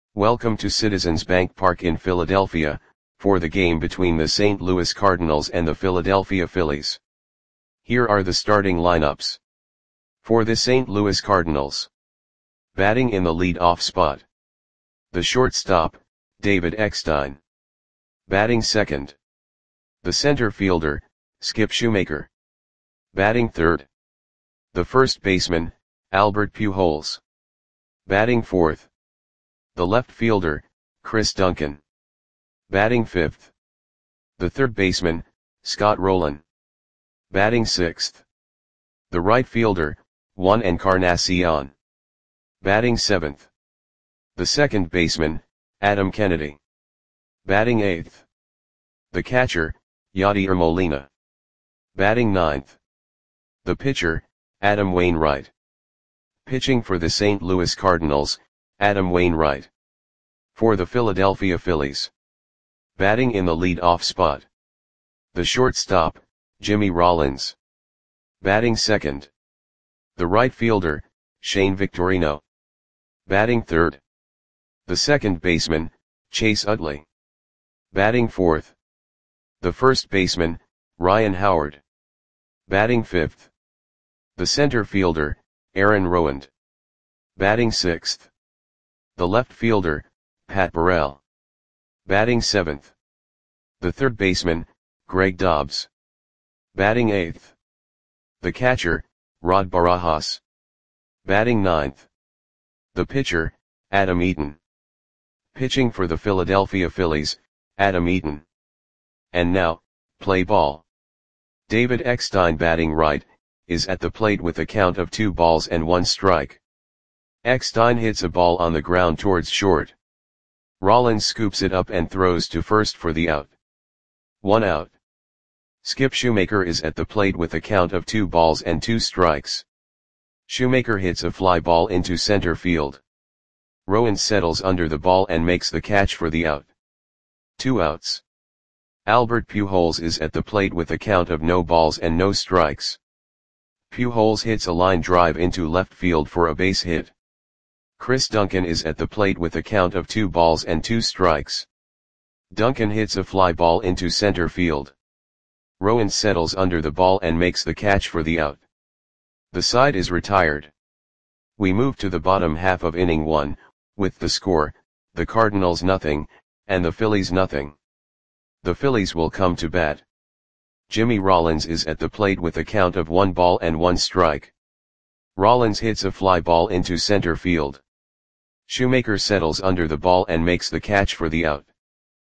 Welcome to Citizens Bank Park in Philadelphia, for the game between the St. Louis Cardinals and the Philadelphia Phillies. Here are the starting lineups. For the St. Louis Cardinals. Batting in the lead-off spot. The shortstop, David Eckstein. Batting second. The center fielder, Skip Shoemaker. Batting third. The first baseman, Albert Pujols. Batting fourth. The left fielder, Chris Duncan. Batting fifth. The third baseman, Scott Rolen. Batting sixth. The right fielder, Juan Encarnacion. Batting seventh. The second baseman, Adam Kennedy. Batting eighth. The catcher, Yadier Molina. Batting ninth. The pitcher, Adam Wainwright. Pitching for the St. Louis Cardinals, Adam Wainwright. For the Philadelphia Phillies. Batting in the lead-off spot. The shortstop, Jimmy Rollins. Batting second. The right fielder, Shane Victorino. Batting third. The second baseman, Chase Utley. Batting fourth. The first baseman, Ryan Howard. Batting fifth. The center fielder, Aaron Rowand. Batting sixth. The left fielder, Pat Burrell. Batting seventh. The third baseman, Greg Dobbs. Batting eighth. The catcher, Rod Barajas. Batting ninth. The pitcher, Adam Eaton. Pitching for the Philadelphia Phillies, Adam Eaton. And now, play ball. David Eckstein batting right, is at the plate with a count of 2 balls and 1 strike. Eckstein hits a ball on the ground towards short. Rollins scoops it up and throws to first for the out. 1 out. Skip Shoemaker is at the plate with a count of 2 balls and 2 strikes. Shoemaker hits a fly ball into center field. Rowand settles under the ball and makes the catch for the out. 2 outs. Albert Pujols is at the plate with a count of no balls and no strikes. Pujols hits a line drive into left field for a base hit. Chris Duncan is at the plate with a count of 2 balls and 2 strikes. Duncan hits a fly ball into center field. Rowand settles under the ball and makes the catch for the out. The side is retired. We move to the bottom half of inning 1, with the score, the Cardinals nothing, and the Phillies nothing. The Phillies will come to bat. Jimmy Rollins is at the plate with a count of 1 ball and 1 strike. Rollins hits a fly ball into center field. Shoemaker settles under the ball and makes the catch for the out.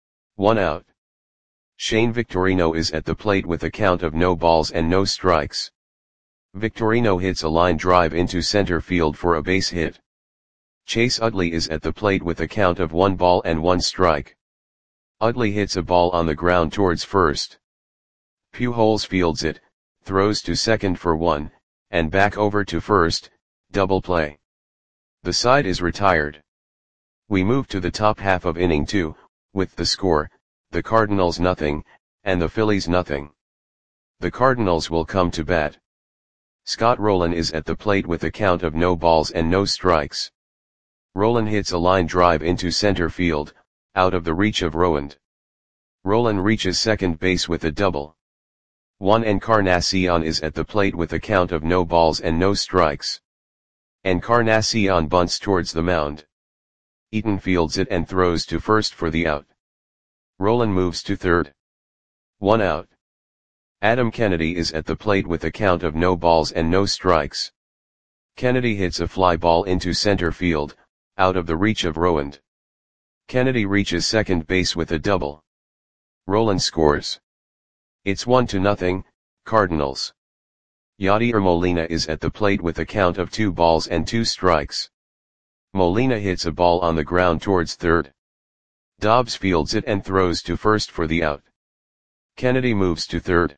1 out. Shane Victorino is at the plate with a count of no balls and no strikes. Victorino hits a line drive into center field for a base hit. Chase Utley is at the plate with a count of 1 ball and 1 strike. Utley hits a ball on the ground towards first. Pujols fields it, throws to second for 1, and back over to first, double play. The side is retired. We move to the top half of inning 2, with the score, the Cardinals nothing, and the Phillies nothing. The Cardinals will come to bat. Scott Rolen is at the plate with a count of no balls and no strikes. Rolen hits a line drive into center field, out of the reach of Rowand. Rolen reaches second base with a double. Juan Encarnacion is at the plate with a count of no balls and no strikes. Encarnacion bunts towards the mound. Eaton fields it and throws to first for the out. Rolen moves to third. 1 out. Adam Kennedy is at the plate with a count of no balls and no strikes. Kennedy hits a fly ball into center field, out of the reach of Rowand. Kennedy reaches second base with a double. Rolen scores. It's 1-0, Cardinals. Yadier Molina is at the plate with a count of 2 balls and 2 strikes. Molina hits a ball on the ground towards third. Dobbs fields it and throws to first for the out. Kennedy moves to third.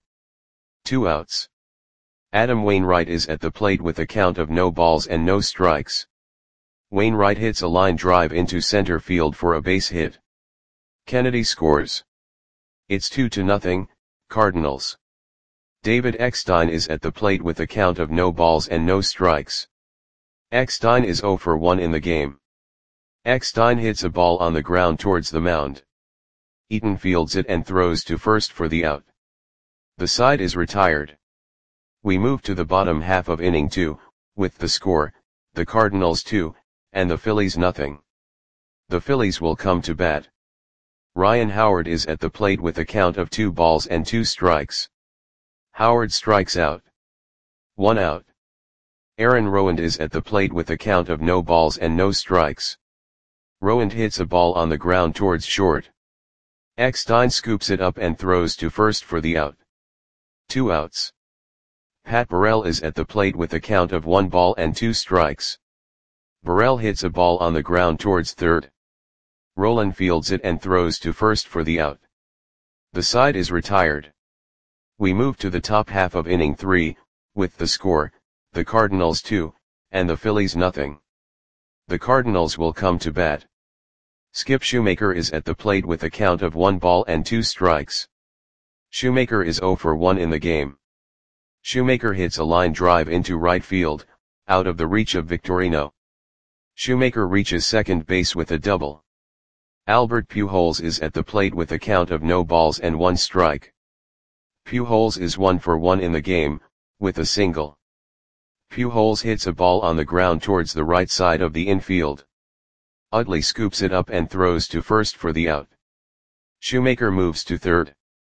2 outs. Adam Wainwright is at the plate with a count of no balls and no strikes. Wainwright hits a line drive into center field for a base hit. Kennedy scores. It's 2-0, Cardinals. David Eckstein is at the plate with a count of no balls and no strikes. Eckstein is 0 for 1 in the game. Eckstein hits a ball on the ground towards the mound. Eaton fields it and throws to first for the out. The side is retired. We move to the bottom half of inning 2, with the score, the Cardinals 2, and the Phillies nothing. The Phillies will come to bat. Ryan Howard is at the plate with a count of 2 balls and 2 strikes. Howard strikes out. 1 out. Aaron Rowand is at the plate with a count of no balls and no strikes. Rowand hits a ball on the ground towards short. Eckstein scoops it up and throws to first for the out. 2 outs. Pat Burrell is at the plate with a count of 1 ball and 2 strikes. Burrell hits a ball on the ground towards third. Rolen fields it and throws to first for the out. The side is retired. We move to the top half of inning 3, with the score, the Cardinals 2, and the Phillies nothing. The Cardinals will come to bat. Skip Shoemaker is at the plate with a count of 1 ball and 2 strikes. Shoemaker is 0 for 1 in the game. Shoemaker hits a line drive into right field, out of the reach of Victorino. Shoemaker reaches second base with a double. Albert Pujols is at the plate with a count of no balls and 1 strike. Pujols is 1 for 1 in the game, with a single. Pujols hits a ball on the ground towards the right side of the infield. Utley scoops it up and throws to first for the out. Shoemaker moves to third.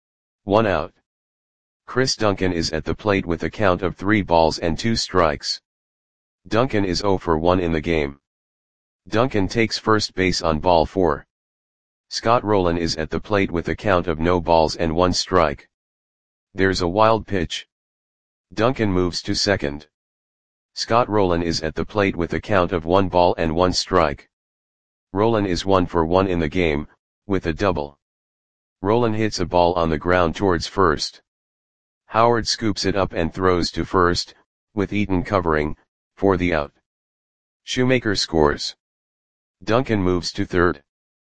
1 out. Chris Duncan is at the plate with a count of 3 balls and 2 strikes. Duncan is 0 for 1 in the game. Duncan takes first base on ball 4. Scott Rolen is at the plate with a count of no balls and 1 strike. There's a wild pitch. Duncan moves to second. Scott Rolen is at the plate with a count of 1 ball and 1 strike. Rolen is 1 for 1 in the game, with a double. Rolen hits a ball on the ground towards first. Howard scoops it up and throws to first, with Eaton covering, for the out. Shoemaker scores. Duncan moves to third.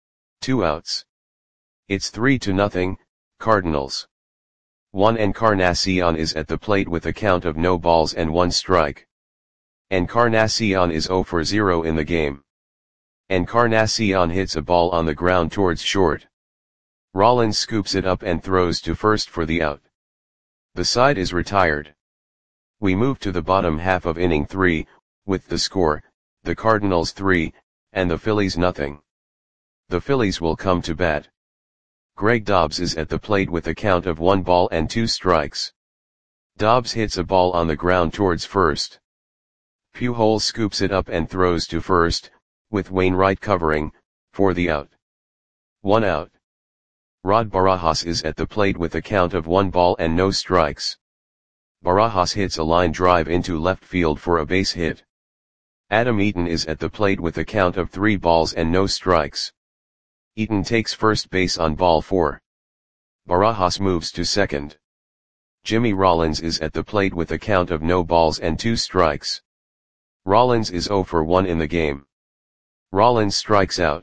2 outs. It's 3-0, Cardinals. Juan Encarnacion is at the plate with a count of no balls and 1 strike. Encarnacion is 0 for 0 in the game. Encarnacion hits a ball on the ground towards short. Rollins scoops it up and throws to first for the out. The side is retired. We move to the bottom half of inning 3, with the score, the Cardinals 3, and the Phillies nothing. The Phillies will come to bat. Greg Dobbs is at the plate with a count of 1 ball and 2 strikes. Dobbs hits a ball on the ground towards first. Pujols scoops it up and throws to first, with Wainwright covering, for the out. 1 out. Rod Barajas is at the plate with a count of 1 ball and no strikes. Barajas hits a line drive into left field for a base hit. Adam Eaton is at the plate with a count of 3 balls and no strikes. Eaton takes first base on ball 4. Barajas moves to second. Jimmy Rollins is at the plate with a count of no balls and 2 strikes. Rollins is 0 for 1 in the game. Rollins strikes out.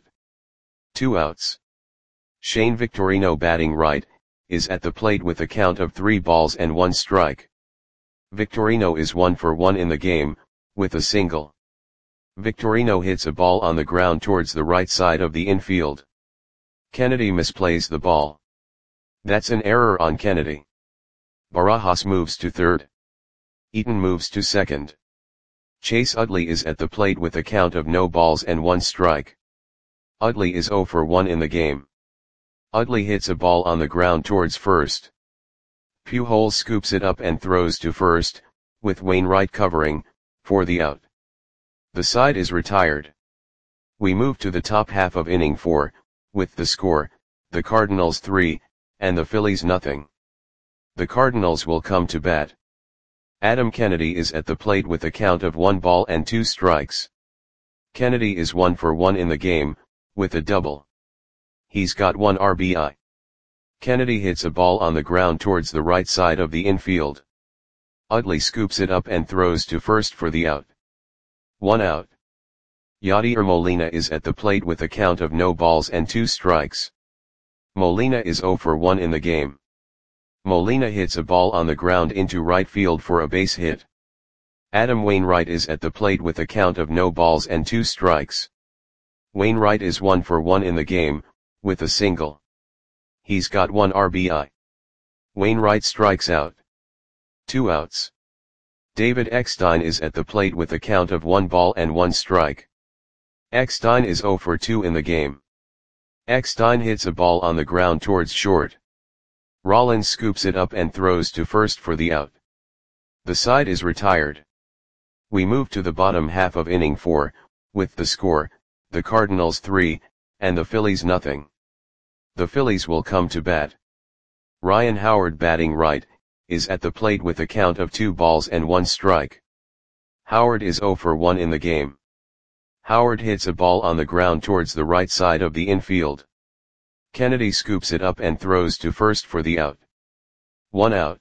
2 outs. Shane Victorino batting right, is at the plate with a count of 3 balls and 1 strike. Victorino is 1 for 1 in the game, with a single. Victorino hits a ball on the ground towards the right side of the infield. Kennedy misplays the ball. That's an error on Kennedy. Barajas moves to third. Eaton moves to second. Chase Utley is at the plate with a count of no balls and 1 strike. Utley is 0 for 1 in the game. Utley hits a ball on the ground towards first. Pujols scoops it up and throws to first, with Wainwright covering, for the out. The side is retired. We move to the top half of inning 4, with the score, the Cardinals 3, and the Phillies nothing. The Cardinals will come to bat. Adam Kennedy is at the plate with a count of 1 ball and 2 strikes. Kennedy is 1 for 1 in the game, with a double. He's got 1 RBI. Kennedy hits a ball on the ground towards the right side of the infield. Utley scoops it up and throws to first for the out. 1 out. Yadier Molina is at the plate with a count of no balls and 2 strikes. Molina is 0 for 1 in the game. Molina hits a ball on the ground into right field for a base hit. Adam Wainwright is at the plate with a count of no balls and 2 strikes. Wainwright is 1 for 1 in the game, with a single. He's got 1 RBI. Wainwright strikes out. 2 outs. David Eckstein is at the plate with a count of 1 ball and 1 strike. Eckstein is 0 for 2 in the game. Eckstein hits a ball on the ground towards short. Rollins scoops it up and throws to first for the out. The side is retired. We move to the bottom half of inning 4, with the score, the Cardinals 3, and the Phillies nothing. The Phillies will come to bat. Ryan Howard, batting right, is at the plate with a count of 2 balls and 1 strike. Howard is 0 for 1 in the game. Howard hits a ball on the ground towards the right side of the infield. Kennedy scoops it up and throws to first for the out. 1 out.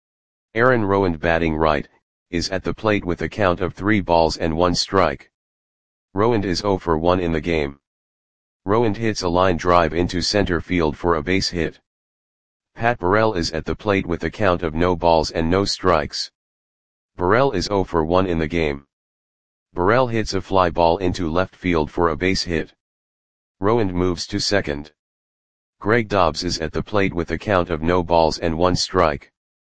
Aaron Rowand, batting right, is at the plate with a count of 3 balls and 1 strike. Rowand is 0 for 1 in the game. Rowand hits a line drive into center field for a base hit. Pat Burrell is at the plate with a count of no balls and no strikes. Burrell is 0 for 1 in the game. Burrell hits a fly ball into left field for a base hit. Rowand moves to second. Greg Dobbs is at the plate with a count of no balls and 1 strike.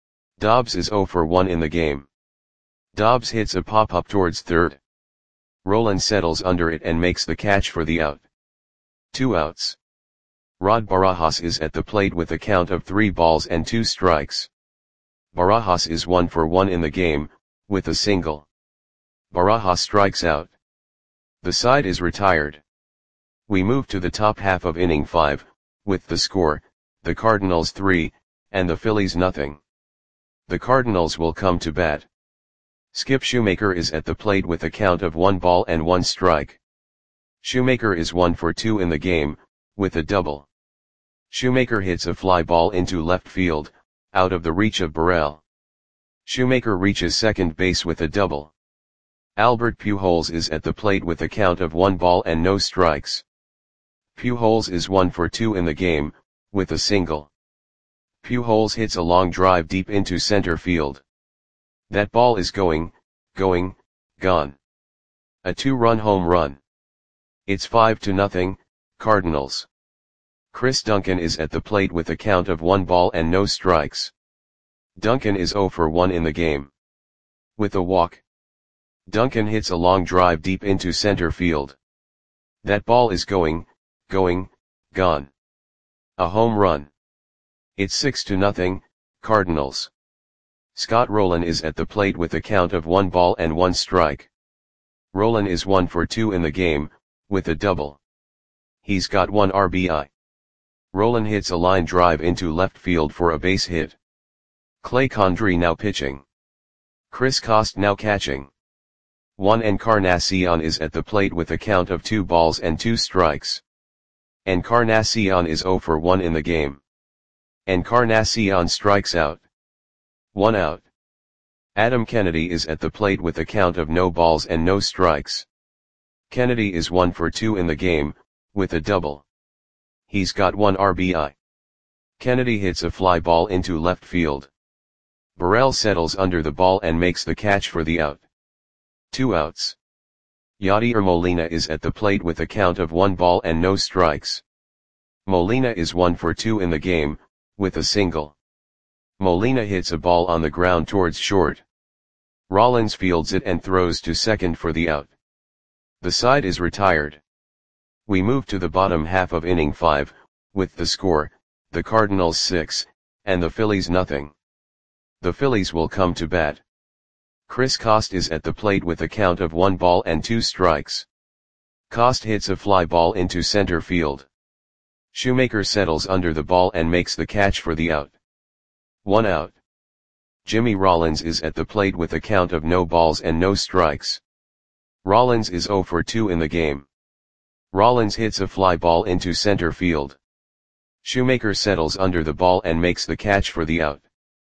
Dobbs is 0 for 1 in the game. Dobbs hits a pop-up towards third. Roland settles under it and makes the catch for the out. 2 outs. Rod Barajas is at the plate with a count of 3 balls and 2 strikes. Barajas is 1 for 1 in the game, with a single. Barajas strikes out. The side is retired. We move to the top half of inning 5, with the score, the Cardinals 3, and the Phillies nothing. The Cardinals will come to bat. Skip Shoemaker is at the plate with a count of 1 ball and 1 strike. Shoemaker is 1 for 2 in the game, with a double. Shoemaker hits a fly ball into left field, out of the reach of Burrell. Shoemaker reaches second base with a double. Albert Pujols is at the plate with a count of 1 ball and no strikes. Pujols is 1 for 2 in the game, with a single. Pujols hits a long drive deep into center field. That ball is going, gone. A 2-run home run. It's 5-0, Cardinals. Chris Duncan is at the plate with a count of 1 ball and no strikes. Duncan is 0 for 1 in the game. With a walk. Duncan hits a long drive deep into center field. That ball is going, gone. A home run. It's 6-0, Cardinals. Scott Rolen is at the plate with a count of 1 ball and 1 strike. Rolen is 1 for 2 in the game, with a double. He's got 1 RBI. Rolen hits a line drive into left field for a base hit. Clay Condrey now pitching. Chris Cost now catching. Juan Encarnacion is at the plate with a count of 2 balls and 2 strikes. Encarnacion is 0 for 1 in the game. Encarnacion strikes out. 1 out. Adam Kennedy is at the plate with a count of no balls and no strikes. Kennedy is 1 for 2 in the game, with a double. He's got 1 RBI. Kennedy hits a fly ball into left field. Burrell settles under the ball and makes the catch for the out. 2 outs. Yadier Molina is at the plate with a count of 1 ball and no strikes. Molina is 1 for 2 in the game, with a single. Molina hits a ball on the ground towards short. Rollins fields it and throws to second for the out. The side is retired. We move to the bottom half of inning 5, with the score, the Cardinals 6, and the Phillies nothing. The Phillies will come to bat. Chris Cost is at the plate with a count of 1 ball and 2 strikes. Cost hits a fly ball into center field. Shoemaker settles under the ball and makes the catch for the out. 1 out. Jimmy Rollins is at the plate with a count of no balls and no strikes. Rollins is 0 for 2 in the game. Rollins hits a fly ball into center field. Shoemaker settles under the ball and makes the catch for the out.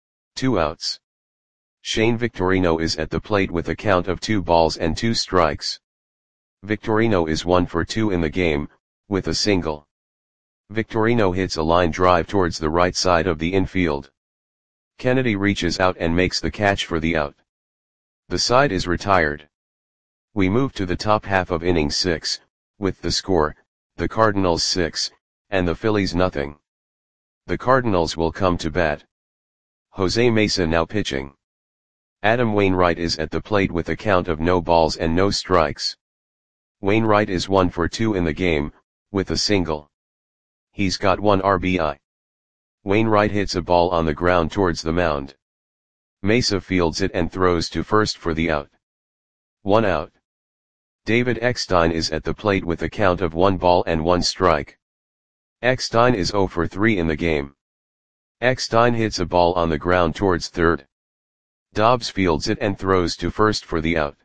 2 outs. Shane Victorino is at the plate with a count of 2 balls and 2 strikes. Victorino is 1 for 2 in the game, with a single. Victorino hits a line drive towards the right side of the infield. Kennedy reaches out and makes the catch for the out. The side is retired. We move to the top half of inning 6, with the score, the Cardinals 6, and the Phillies nothing. The Cardinals will come to bat. Jose Mesa now pitching. Adam Wainwright is at the plate with a count of no balls and no strikes. Wainwright is 1 for 2 in the game, with a single. He's got 1 RBI. Wainwright hits a ball on the ground towards the mound. Mesa fields it and throws to first for the out. 1 out. David Eckstein is at the plate with a count of 1 ball and 1 strike. Eckstein is 0 for 3 in the game. Eckstein hits a ball on the ground towards third. Dobbs fields it and throws to first for the out.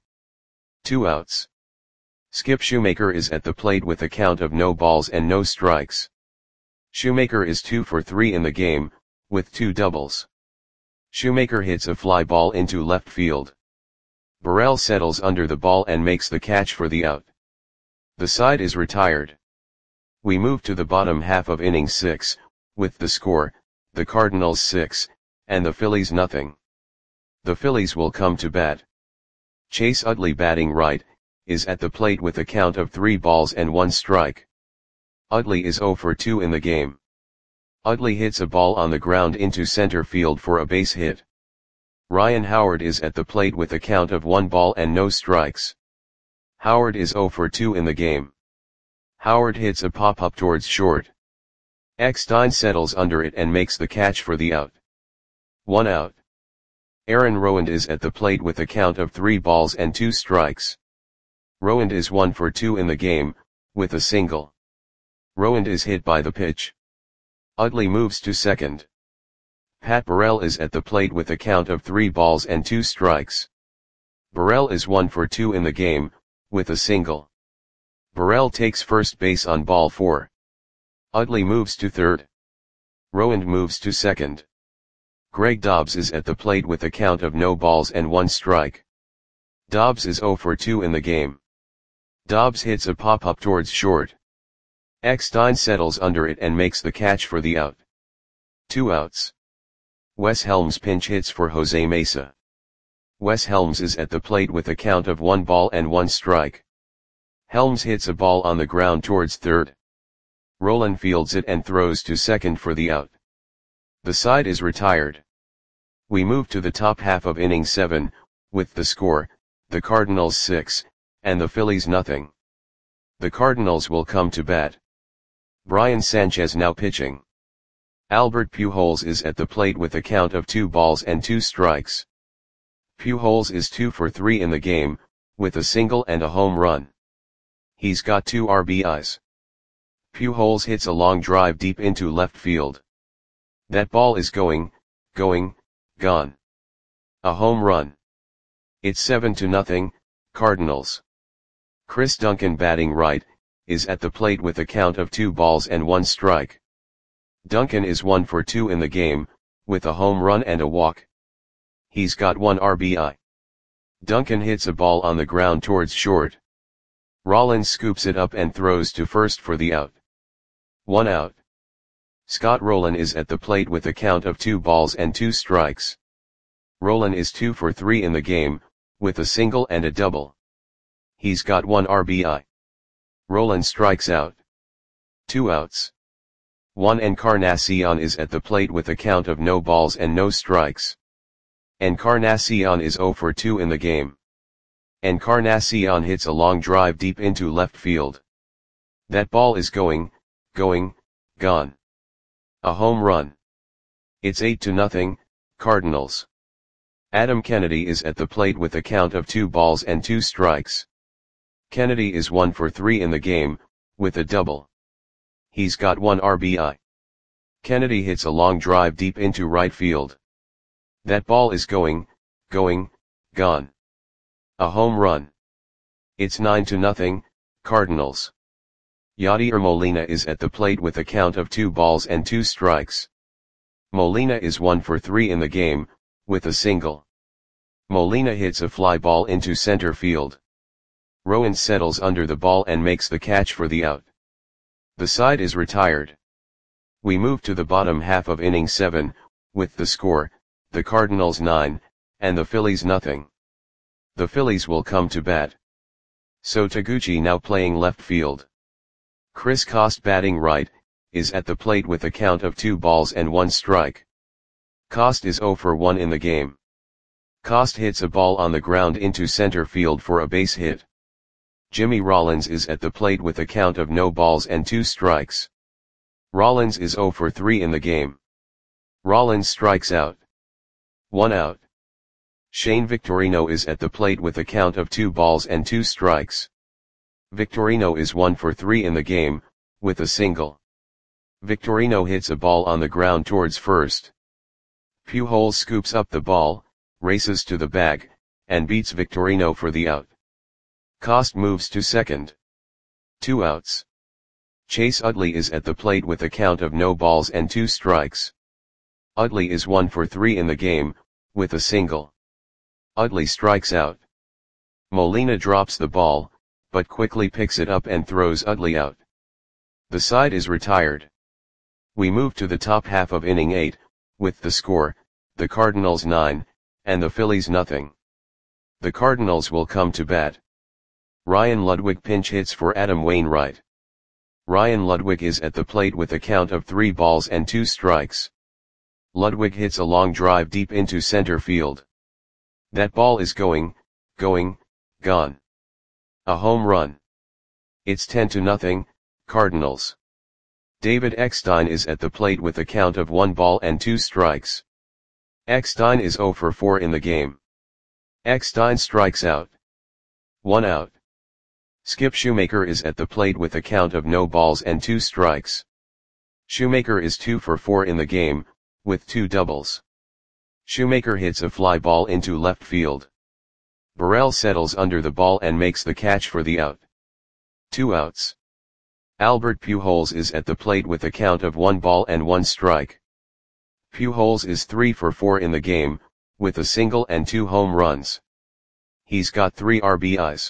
2 outs. Skip Shoemaker is at the plate with a count of no balls and no strikes. Shoemaker is 2 for 3 in the game, with 2 doubles. Shoemaker hits a fly ball into left field. Burrell settles under the ball and makes the catch for the out. The side is retired. We move to the bottom half of inning 6, with the score, the Cardinals 6, and the Phillies nothing. The Phillies will come to bat. Chase Utley batting right, is at the plate with a count of 3 balls and 1 strike. Utley is 0 for 2 in the game. Utley hits a ball on the ground into center field for a base hit. Ryan Howard is at the plate with a count of 1 ball and no strikes. Howard is 0 for 2 in the game. Howard hits a pop-up towards short. Eckstein settles under it and makes the catch for the out. 1 out. Aaron Rowand is at the plate with a count of 3 balls and 2 strikes. Rowand is 1 for 2 in the game, with a single. Rowand is hit by the pitch. Utley moves to second. Pat Burrell is at the plate with a count of 3 balls and 2 strikes. Burrell is 1 for 2 in the game, with a single. Burrell takes first base on ball 4. Utley moves to third. Rowand moves to second. Greg Dobbs is at the plate with a count of no balls and 1 strike. Dobbs is 0 for 2 in the game. Dobbs hits a pop-up towards short. Eckstein settles under it and makes the catch for the out. 2 outs. Wes Helms pinch hits for Jose Mesa. Wes Helms is at the plate with a count of 1 ball and 1 strike. Helms hits a ball on the ground towards third. Rolen fields it and throws to second for the out. The side is retired. We move to the top half of inning 7, with the score, the Cardinals 6, and the Phillies nothing. The Cardinals will come to bat. Brian Sanchez now pitching. Albert Pujols is at the plate with a count of 2 balls and 2 strikes. Pujols is 2 for 3 in the game, with a single and a home run. He's got 2 RBIs. Pujols hits a long drive deep into left field. That ball is going, gone. A home run. It's 7-0, Cardinals. Chris Duncan batting right, is at the plate with a count of 2 balls and 1 strike. Duncan is 1 for 2 in the game, with a home run and a walk. He's got 1 RBI. Duncan hits a ball on the ground towards short. Rollins scoops it up and throws to first for the out. 1 out. Scott Rolen is at the plate with a count of 2 balls and 2 strikes. Rolen is 2 for 3 in the game, with a single and a double. He's got 1 RBI. Rolen strikes out. 2 outs. Juan Encarnacion is at the plate with a count of no balls and no strikes. Encarnacion is 0 for 2 in the game. Encarnacion hits a long drive deep into left field. That ball is going, gone. A home run. It's 8-0, Cardinals. Adam Kennedy is at the plate with a count of 2 balls and 2 strikes. Kennedy is 1 for 3 in the game, with a double. He's got 1 RBI. Kennedy hits a long drive deep into right field. That ball is going, gone. A home run. It's 9-0, Cardinals. Yadier Molina is at the plate with a count of 2 balls and 2 strikes. Molina is 1 for 3 in the game, with a single. Molina hits a fly ball into center field. Rowan settles under the ball and makes the catch for the out. The side is retired. We move to the bottom half of inning 7, with the score, the Cardinals 9, and the Phillies nothing. The Phillies will come to bat. So Taguchi now playing left field. Chris Coste batting right, is at the plate with a count of 2 balls and 1 strike. Coste is 0 for 1 in the game. Coste hits a ball on the ground into center field for a base hit. Jimmy Rollins is at the plate with a count of no balls and 2 strikes. Rollins is 0 for 3 in the game. Rollins strikes out. 1 out. Shane Victorino is at the plate with a count of 2 balls and 2 strikes. Victorino is 1 for 3 in the game, with a single. Victorino hits a ball on the ground towards first. Pujols scoops up the ball, races to the bag, and beats Victorino for the out. Coste moves to second. 2 outs. Chase Utley is at the plate with a count of no balls and 2 strikes. Utley is 1 for 3 in the game, with a single. Utley strikes out. Molina drops the ball, but quickly picks it up and throws Utley out. The side is retired. We move to the top half of inning 8, with the score, the Cardinals 9, and the Phillies nothing. The Cardinals will come to bat. Ryan Ludwig pinch hits for Adam Wainwright. Ryan Ludwig is at the plate with a count of 3 balls and 2 strikes. Ludwig hits a long drive deep into center field. That ball is gone. A home run. It's 10-0, Cardinals. David Eckstein is at the plate with a count of 1 ball and 2 strikes. Eckstein is 0 for 4 in the game. Eckstein strikes out. 1 out. Skip Shoemaker is at the plate with a count of no balls and 2 strikes. Shoemaker is 2 for 4 in the game, with 2 doubles. Shoemaker hits a fly ball into left field. Burrell settles under the ball and makes the catch for the out. 2 outs. Albert Pujols is at the plate with a count of 1 ball and 1 strike. Pujols is 3 for 4 in the game, with a single and 2 home runs. He's got 3 RBIs.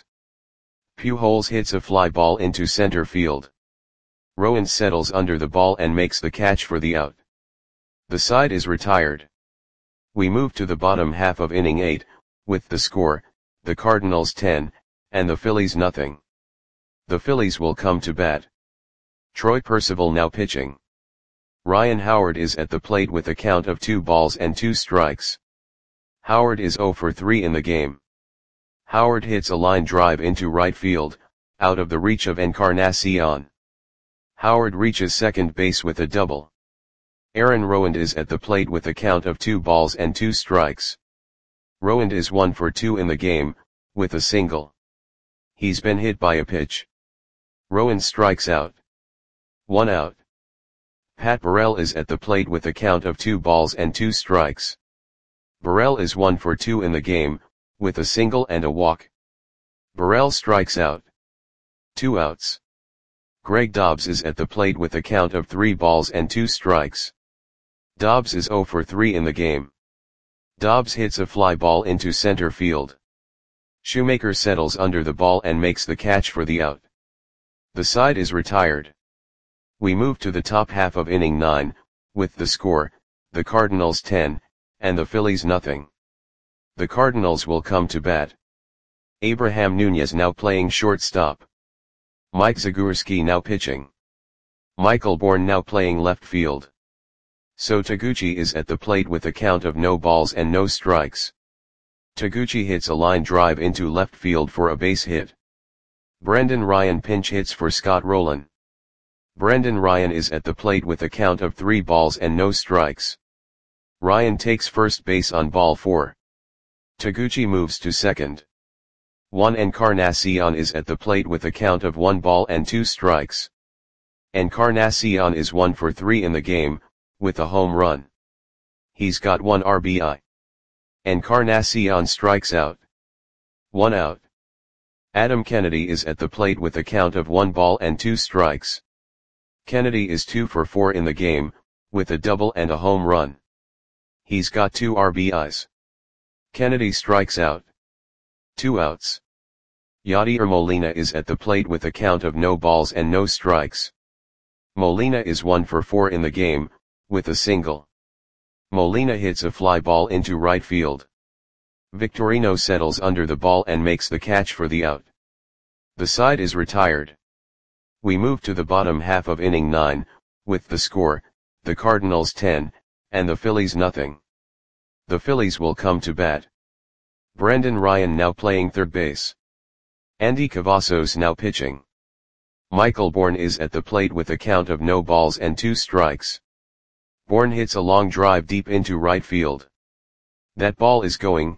Pujols hits a fly ball into center field. Rowan settles under the ball and makes the catch for the out. The side is retired. We move to the bottom half of inning 8, with the score, the Cardinals 10, and the Phillies nothing. The Phillies will come to bat. Troy Percival now pitching. Ryan Howard is at the plate with a count of 2 balls and 2 strikes. Howard is 0 for 3 in the game. Howard hits a line drive into right field, out of the reach of Encarnacion. Howard reaches second base with a double. Aaron Rowand is at the plate with a count of 2 balls and 2 strikes. Rowand is 1 for 2 in the game, with a single. He's been hit by a pitch. Rowand strikes out. 1 out. Pat Burrell is at the plate with a count of 2 balls and 2 strikes. Burrell is 1 for 2 in the game, with a single and a walk. Burrell strikes out. 2 outs. Greg Dobbs is at the plate with a count of 3 balls and 2 strikes. Dobbs is 0 for 3 in the game. Dobbs hits a fly ball into center field. Shoemaker settles under the ball and makes the catch for the out. The side is retired. We move to the top half of inning 9, with the score, the Cardinals 10, and the Phillies nothing. The Cardinals will come to bat. Abraham Nunez now playing shortstop. Mike Zagorski now pitching. Michael Bourne now playing left field. So Taguchi is at the plate with a count of no balls and no strikes. Taguchi hits a line drive into left field for a base hit. Brendan Ryan pinch hits for Scott Rowland. Brendan Ryan is at the plate with a count of 3 balls and no strikes. Ryan takes first base on ball 4. Taguchi moves to second. Juan Encarnacion is at the plate with a count of 1 ball and 2 strikes. Encarnacion is 1 for 3 in the game, with a home run. He's got 1 RBI. Encarnacion strikes out. 1 out. Adam Kennedy is at the plate with a count of 1 ball and 2 strikes. Kennedy is 2 for 4 in the game, with a double and a home run. He's got 2 RBIs. Kennedy strikes out. 2 outs. Yadier Molina is at the plate with a count of no balls and no strikes. Molina is 1 for 4 in the game, with a single. Molina hits a fly ball into right field. Victorino settles under the ball and makes the catch for the out. The side is retired. We move to the bottom half of inning 9, with the score, the Cardinals 10, and the Phillies nothing. The Phillies will come to bat. Brendan Ryan now playing third base. Andy Cavazos now pitching. Michael Bourn is at the plate with a count of no balls and 2 strikes. Bourn hits a long drive deep into right field. That ball is going,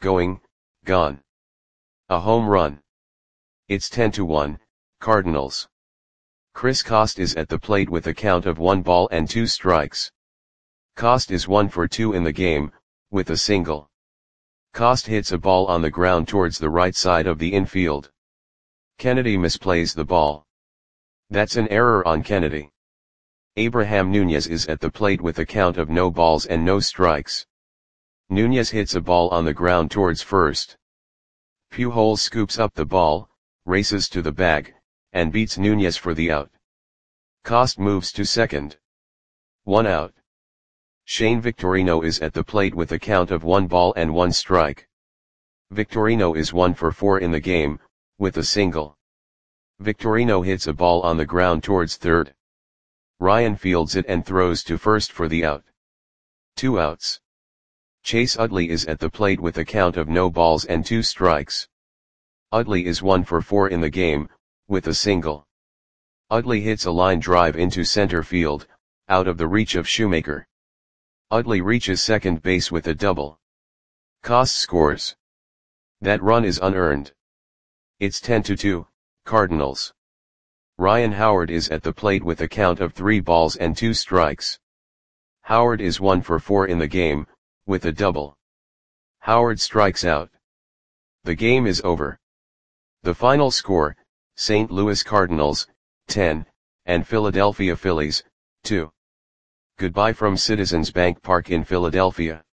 gone. A home run. It's 10-1, Cardinals. Chris Coste is at the plate with a count of 1 ball and 2 strikes. Coste is 1 for 2 in the game, with a single. Coste hits a ball on the ground towards the right side of the infield. Kennedy misplays the ball. That's an error on Kennedy. Abraham Nunez is at the plate with a count of no balls and no strikes. Nunez hits a ball on the ground towards first. Pujols scoops up the ball, races to the bag, and beats Nunez for the out. Coste moves to second. 1 out. Shane Victorino is at the plate with a count of 1 ball and 1 strike. Victorino is 1 for 4 in the game, with a single. Victorino hits a ball on the ground towards third. Ryan fields it and throws to first for the out. 2 outs. Chase Utley is at the plate with a count of no balls and 2 strikes. Utley is 1 for 4 in the game, with a single. Utley hits a line drive into center field, out of the reach of Shoemaker. Utley reaches second base with a double. Coste scores. That run is unearned. It's 10-2, Cardinals. Ryan Howard is at the plate with a count of 3 balls and 2 strikes. Howard is 1 for 4 in the game, with a double. Howard strikes out. The game is over. The final score, St. Louis Cardinals, 10, and Philadelphia Phillies, 2. Goodbye from Citizens Bank Park in Philadelphia.